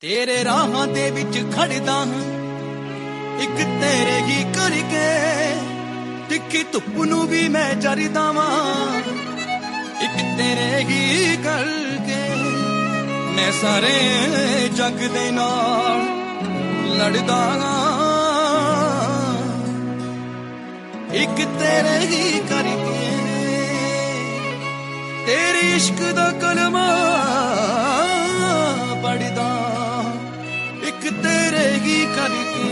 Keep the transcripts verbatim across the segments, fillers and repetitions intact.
तेरे राहां दे विच खड़दा हां इक तेरे ही करके तिक्खी धुप नूं भी मैं जरदा वां इक तेरे ही करके मैं सारे जग दे नाल लड़दा इक तेरे ही करके तेरे इश्क दा कलमा पढ़दा इक तेरे ही करके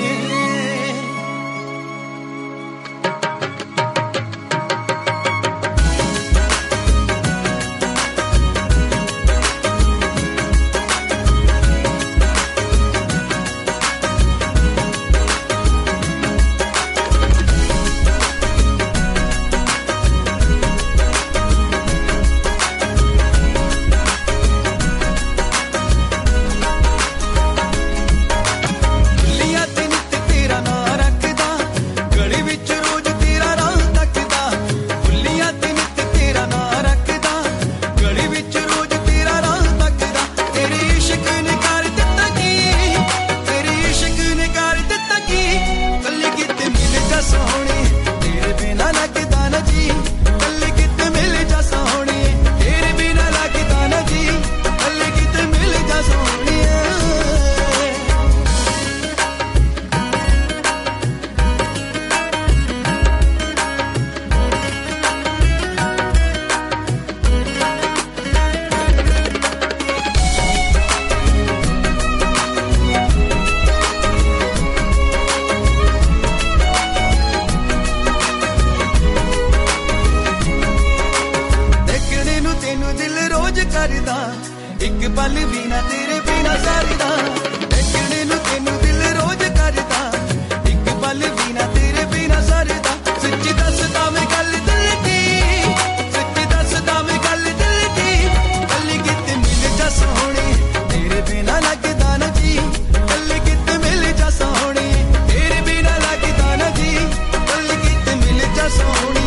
इक पल भी ना तेरे बिना सरदा देखने नूं तेनू दिल रोज करदा इक पल भी ना तेरे बिना सरदा सच्ची दसदा मैं गल दिल दी सच्ची दसदा मैं गल दिल दी कल किते मिल जा सोहणे तेरे बिना लगदा ना जी कल किते मिल जा सोहणे तेरे बिना लगदा ना जी कल किते मिल जा सोहणे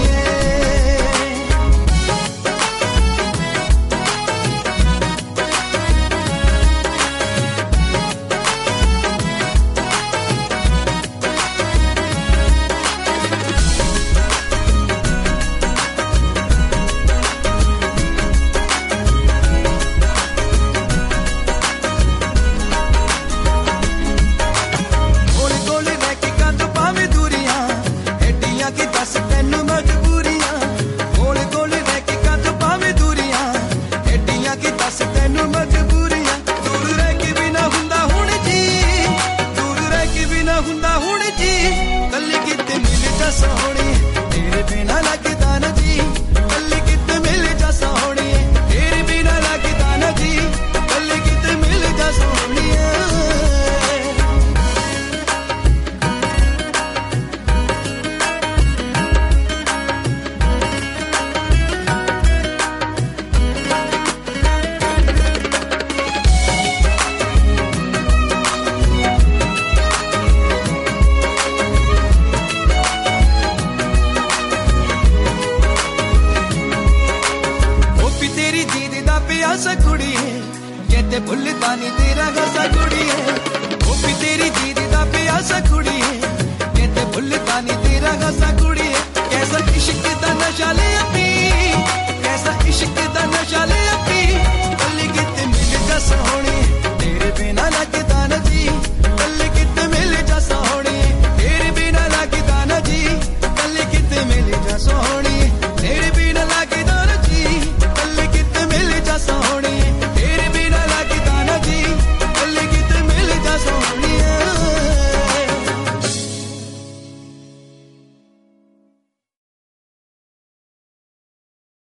सा कुड़िए कहते भुलदा नी तेरा गसा कुड़िए ओ भी तेरी जीद दा प्यासा कुड़िए कहते भुलदा नी तेरा गसा कुड़िए कैसा इश्क दा नशा ले अपी कैसा इश्क दा नशा ले अपी कल किते मिल जा सोहणे तेरे बिना लगदा